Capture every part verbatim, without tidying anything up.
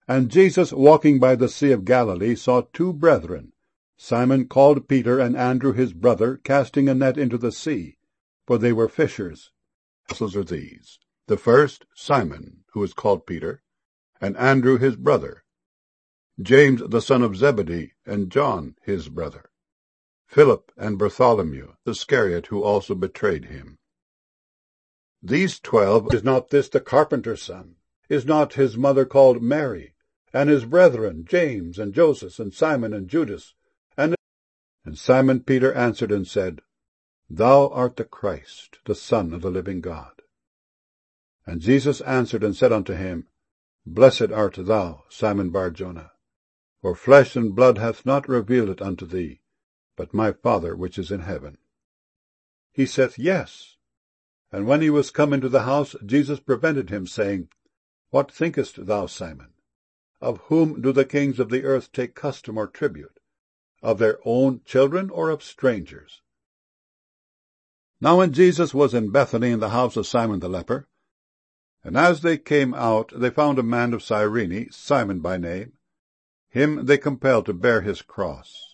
And Jesus, walking by the Sea of Galilee, saw two brethren, Simon called Peter, and Andrew his brother, casting a net into the sea, for they were fishers. Apostles are these: the first, Simon, who is called Peter, and Andrew his brother, James the son of Zebedee, and John his brother, Philip and Bartholomew, Iscariot, who also betrayed him. These twelve, is not this the carpenter's son? Is not his mother called Mary? And his brethren, James and Joseph and Simon and Judas? And, and Simon Peter answered and said, Thou art the Christ, the Son of the living God. And Jesus answered and said unto him, Blessed art thou, Simon Bar-Jonah, for flesh and blood hath not revealed it unto thee, but my Father which is in heaven. He saith, Yes. And when he was come into the house, Jesus prevented him, saying, What thinkest thou, Simon? Of whom do the kings of the earth take custom or tribute? Of their own children, or of strangers? Now when Jesus was in Bethany in the house of Simon the leper, and as they came out, they found a man of Cyrene, Simon by name. Him they compelled to bear his cross.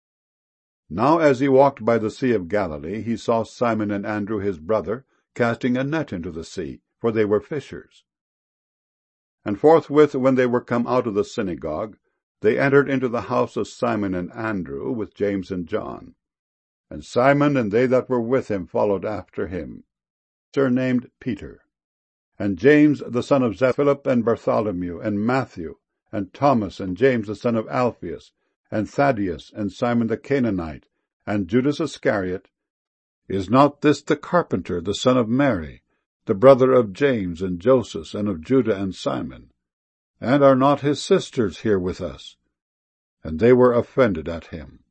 Now as he walked by the Sea of Galilee, he saw Simon and Andrew his brother casting a net into the sea, for they were fishers. And forthwith, when they were come out of the synagogue, they entered into the house of Simon and Andrew with James and John. And Simon and they that were with him followed after him, surnamed Peter, and James the son of Zebedee, Philip and Bartholomew, and Matthew, and Thomas, and James the son of Alphaeus, and Thaddeus, and Simon the Canaanite, and Judas Iscariot. Is not this the carpenter, the son of Mary, the brother of James and Joseph, and of Judah and Simon? And are not his sisters here with us? And they were offended at him.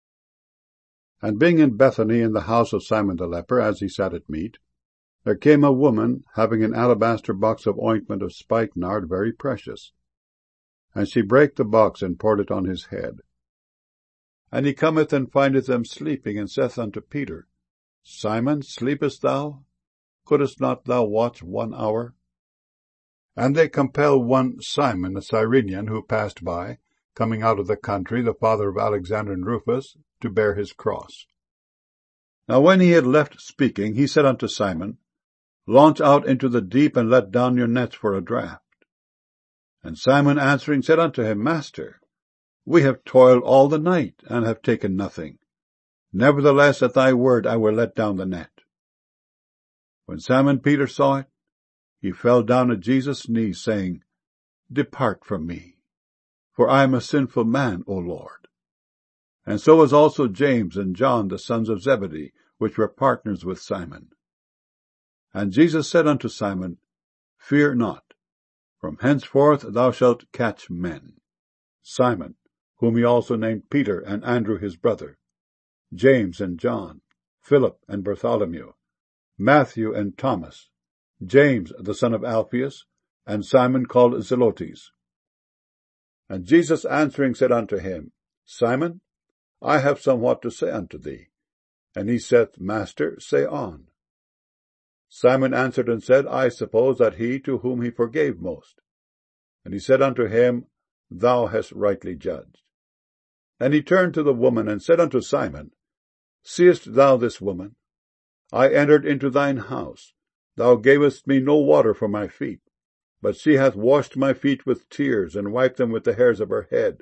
And being in Bethany in the house of Simon the leper, as he sat at meat, there came a woman, having an alabaster box of ointment of spikenard very precious. And she brake the box, and poured it on his head. And he cometh and findeth them sleeping, and saith unto Peter, Simon, sleepest thou? Couldest not thou watch one hour? And they compel one Simon, a Cyrenian, who passed by, coming out of the country, the father of Alexander and Rufus, to bear his cross. Now when he had left speaking, he said unto Simon, Launch out into the deep, and let down your nets for a draught. And Simon answering said unto him, Master, we have toiled all the night, and have taken nothing. Nevertheless at thy word I will let down the net. When Simon Peter saw it, he fell down at Jesus' knees, saying, Depart from me, for I am a sinful man, O Lord. And so was also James and John, the sons of Zebedee, which were partners with Simon. And Jesus said unto Simon, Fear not, from henceforth thou shalt catch men. Simon, whom he also named Peter, and Andrew his brother, James and John, Philip and Bartholomew, Matthew and Thomas, James the son of Alphaeus, and Simon called Zelotes. And Jesus answering said unto him, Simon, I have somewhat to say unto thee. And he saith, Master, say on. Simon answered and said, I suppose that he to whom he forgave most. And he said unto him, Thou hast rightly judged. And he turned to the woman, and said unto Simon, Seest thou this woman? I entered into thine house. Thou gavest me no water for my feet, but she hath washed my feet with tears, and wiped them with the hairs of her head.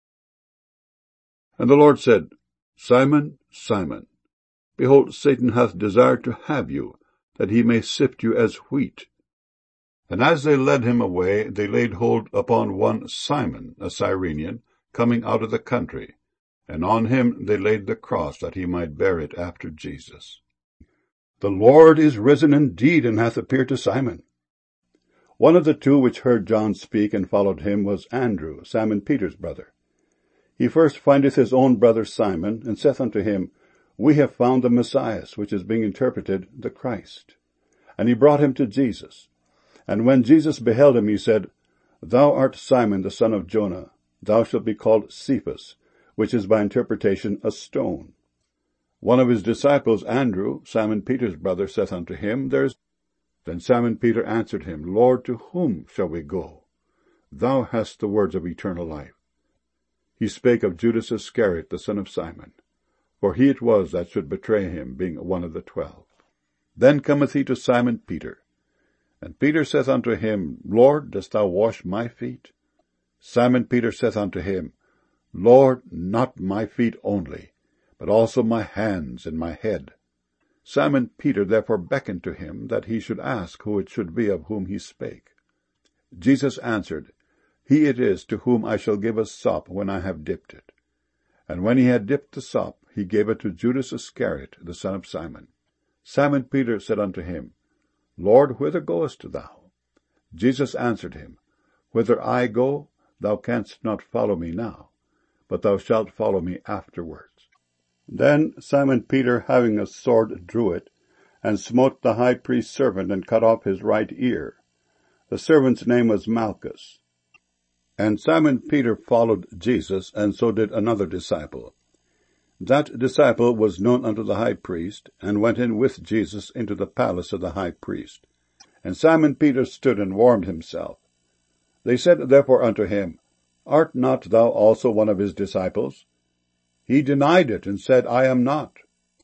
And the Lord said, Simon, Simon, behold, Satan hath desired to have you, that he may sift you as wheat. And as they led him away, they laid hold upon one Simon, a Cyrenian, coming out of the country, and on him they laid the cross, that he might bear it after Jesus. The Lord is risen indeed, and hath appeared to Simon. One of the two which heard John speak and followed him was Andrew, Simon Peter's brother. He first findeth his own brother Simon, and saith unto him, We have found the Messiah, which is being interpreted, the Christ. And he brought him to Jesus. And when Jesus beheld him, he said, Thou art Simon the son of Jonah. Thou shalt be called Cephas, which is by interpretation a stone. One of his disciples, Andrew, Simon Peter's brother, saith unto him, There is... Then Simon Peter answered him, Lord, to whom shall we go? Thou hast the words of eternal life. He spake of Judas Iscariot, the son of Simon, for he it was that should betray him, being one of the twelve. Then cometh he to Simon Peter. And Peter saith unto him, Lord, dost thou wash my feet? Simon Peter saith unto him, Lord, not my feet only, but also my hands and my head. Simon Peter therefore beckoned to him that he should ask who it should be of whom he spake. Jesus answered, He it is to whom I shall give a sop when I have dipped it. And when he had dipped the sop, he gave it to Judas Iscariot, the son of Simon. Simon Peter said unto him, Lord, whither goest thou? Jesus answered him, Whither I go, thou canst not follow me now, but thou shalt follow me afterwards. Then Simon Peter, having a sword, drew it, and smote the high priest's servant, and cut off his right ear. The servant's name was Malchus. And Simon Peter followed Jesus, and so did another disciple. That disciple was known unto the high priest, and went in with Jesus into the palace of the high priest. And Simon Peter stood and warmed himself. They said therefore unto him, Art not thou also one of his disciples? He denied it, and said, I am not.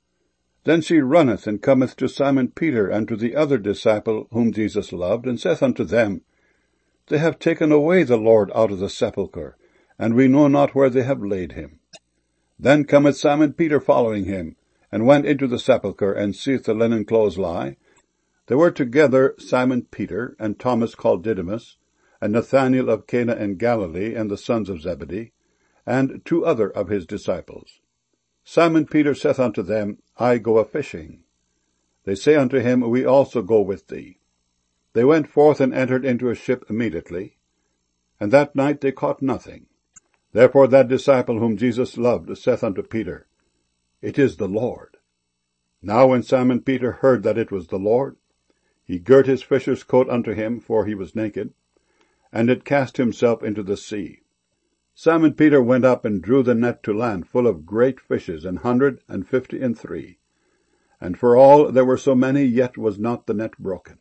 Then she runneth, and cometh to Simon Peter, and to the other disciple whom Jesus loved, and saith unto them, They have taken away the Lord out of the sepulchre, and we know not where they have laid him. Then cometh Simon Peter following him, and went into the sepulchre, and seeth the linen clothes lie. There were together Simon Peter, and Thomas called Didymus, and Nathanael of Cana in Galilee, and the sons of Zebedee, and two other of his disciples. Simon Peter saith unto them, I go a-fishing. They say unto him, We also go with thee. They went forth and entered into a ship immediately, and that night they caught nothing. Therefore that disciple whom Jesus loved saith unto Peter, It is the Lord. Now when Simon Peter heard that it was the Lord, he girt his fisher's coat unto him, for he was naked, and did cast himself into the sea. Simon Peter went up and drew the net to land full of great fishes, an hundred and fifty and three. And for all there were so many, yet was not the net broken.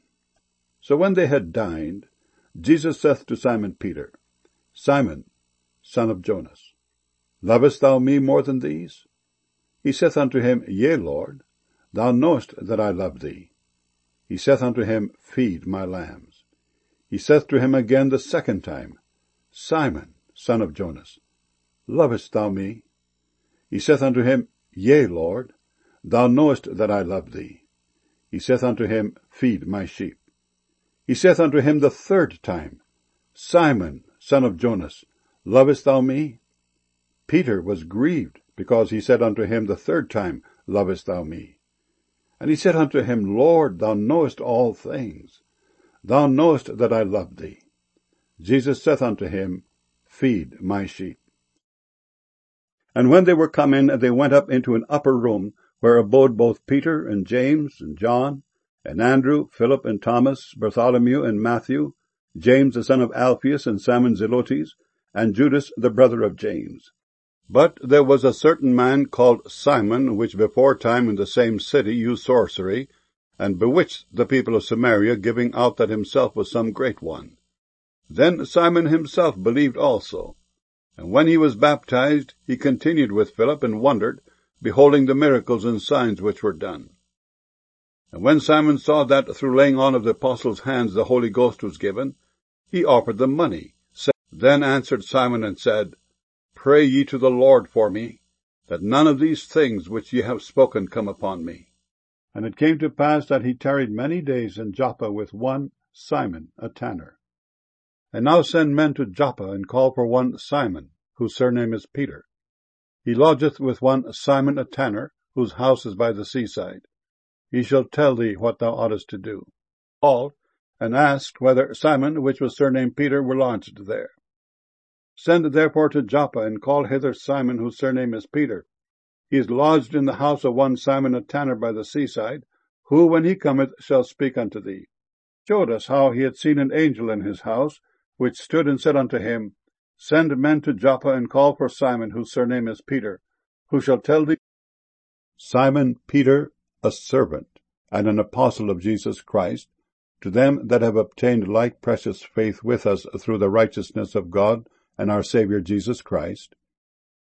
So when they had dined, Jesus saith to Simon Peter, Simon, son of Jonas, lovest thou me more than these? He saith unto him, Yea, Lord, thou knowest that I love thee. He saith unto him, Feed my lambs. He saith to him again the second time, Simon, son of Jonas, lovest thou me? He saith unto him, Yea, Lord, thou knowest that I love thee. He saith unto him, Feed my sheep. He saith unto him the third time, Simon, son of Jonas, lovest thou me? Peter was grieved, because he said unto him the third time, Lovest thou me? And he said unto him, Lord, thou knowest all things. Thou knowest that I love thee. Jesus saith unto him, Feed my sheep. And when they were come in, they went up into an upper room, where abode both Peter and James and John, and Andrew, Philip and Thomas, Bartholomew and Matthew, James the son of Alphaeus and Simon Zelotes, and Judas the brother of James. But there was a certain man called Simon, which before time in the same city used sorcery, and bewitched the people of Samaria, giving out that himself was some great one. Then Simon himself believed also. And when he was baptized, he continued with Philip, and wondered, beholding the miracles and signs which were done. And when Simon saw that through laying on of the apostles' hands the Holy Ghost was given, he offered them money. Then answered Simon and said, Pray ye to the Lord for me, that none of these things which ye have spoken come upon me. And it came to pass that he tarried many days in Joppa with one Simon, a tanner. And now send men to Joppa, and call for one Simon, whose surname is Peter. He lodgeth with one Simon a tanner, whose house is by the seaside. He shall tell thee what thou oughtest to do. Called, and asked whether Simon, which was surnamed Peter, were lodged there. Send therefore to Joppa, and call hither Simon, whose surname is Peter. He is lodged in the house of one Simon a tanner by the seaside, who, when he cometh, shall speak unto thee. Showed us how he had seen an angel in his house, which stood and said unto him, Send men to Joppa, and call for Simon, whose surname is Peter, who shall tell thee. Simon Peter, a servant and an apostle of Jesus Christ, To them that have obtained like precious faith with us through the righteousness of God and our Saviour Jesus Christ,